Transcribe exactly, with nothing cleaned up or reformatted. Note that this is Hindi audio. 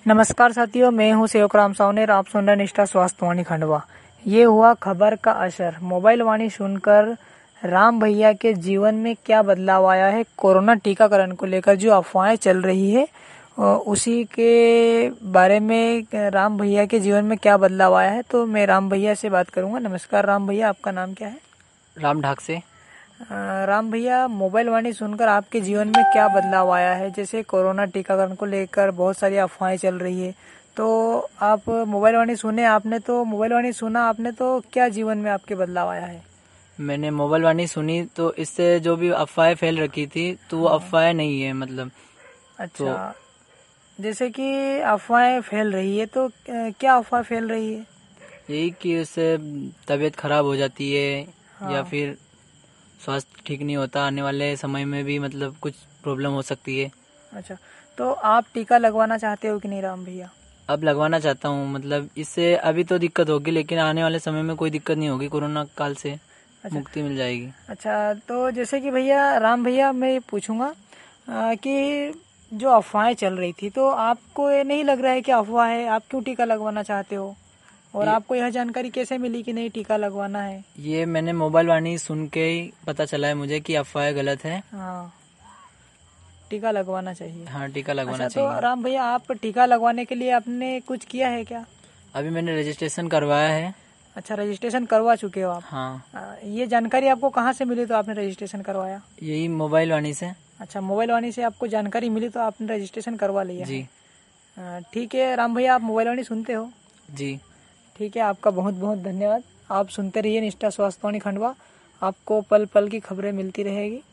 नमस्कार साथियों, मैं हूं सेवकराम सावनेर। आप सुन रहे निष्ठा स्वास्थ्य वाणी खंडवा। ये हुआ खबर का असर। मोबाइल वाणी सुनकर राम भैया के जीवन में क्या बदलाव आया है। कोरोना टीकाकरण को लेकर जो अफवाहें चल रही है उसी के बारे में राम भैया के जीवन में क्या बदलाव आया है, तो मैं राम भैया से बात करूंगा। नमस्कार राम भैया, आपका नाम क्या है? राम ढाक से। राम भैया, मोबाइल वाणी सुनकर आपके जीवन में क्या बदलाव आया है? जैसे कोरोना टीकाकरण को लेकर बहुत सारी अफवाहें चल रही है, तो आप मोबाइल वाणी सुने आपने तो मोबाइल वाणी सुना आपने तो क्या जीवन में आपके बदलाव आया है? मैंने मोबाइल वाणी सुनी तो इससे जो भी अफवाहें फैल रखी थी तो वो अफवाहें नहीं है मतलब। अच्छा, तो जैसे कि अफवाहें फैल रही है तो क्या अफवाह फैल रही है? यही कि उससे तबीयत खराब हो जाती है। हाँ। या फिर स्वास्थ्य ठीक नहीं होता, आने वाले समय में भी मतलब कुछ प्रॉब्लम हो सकती है। अच्छा, तो आप टीका लगवाना चाहते हो कि नहीं राम भैया? अब लगवाना चाहता हूँ, मतलब इससे अभी तो दिक्कत होगी लेकिन आने वाले समय में कोई दिक्कत नहीं होगी, कोरोना काल से अच्छा, मुक्ति मिल जाएगी। अच्छा, तो जैसे कि भैया राम भैया मैं ये पूछूंगा कि जो अफवाहें चल रही थी तो आपको ये नहीं लग रहा है कि अफवाह है? आप क्यों टीका लगवाना चाहते हो और ये, आपको यह जानकारी कैसे मिली कि नहीं टीका लगवाना है? ये मैंने मोबाइल वाणी सुन के ही पता चला है मुझे कि अफवाहें गलत है। हाँ, टीका लगवाना चाहिए। हाँ, टीका लगवाना अच्छा, तो चाहिए। राम भैया आप टीका लगवाने के लिए आपने कुछ किया है क्या? अभी मैंने रजिस्ट्रेशन करवाया है। अच्छा, रजिस्ट्रेशन करवा चुके हो आप? हाँ। आ, ये जानकारी आपको कहाँ से मिली तो आपने रजिस्ट्रेशन करवाया? यही मोबाइल वाणी से। अच्छा, मोबाइल वाणी से आपको जानकारी मिली तो आपने रजिस्ट्रेशन करवा लिया जी। है। आ, ठीक है राम भैया, आप मोबाइल वाणी सुनते हो? जी। ठीक है, आपका बहुत बहुत धन्यवाद। आप सुनते रहिए निष्ठा स्वास्थ्य वाणी खंडवा। आपको पल पल की खबरें मिलती रहेगी।